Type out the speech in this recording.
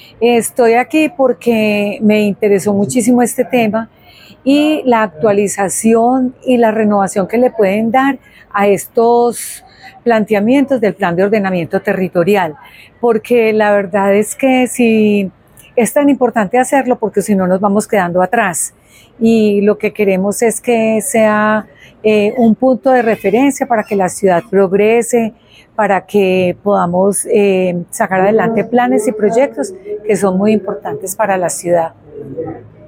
Estoy aquí porque me interesó muchísimo este tema y la actualización y la renovación que le pueden dar a estos planteamientos del plan de ordenamiento territorial, porque la verdad es que si es tan importante hacerlo porque si no nos vamos quedando atrás y lo que queremos es que sea un punto de referencia para que la ciudad progrese, para que podamos sacar adelante planes y proyectos que son muy importantes para la ciudad.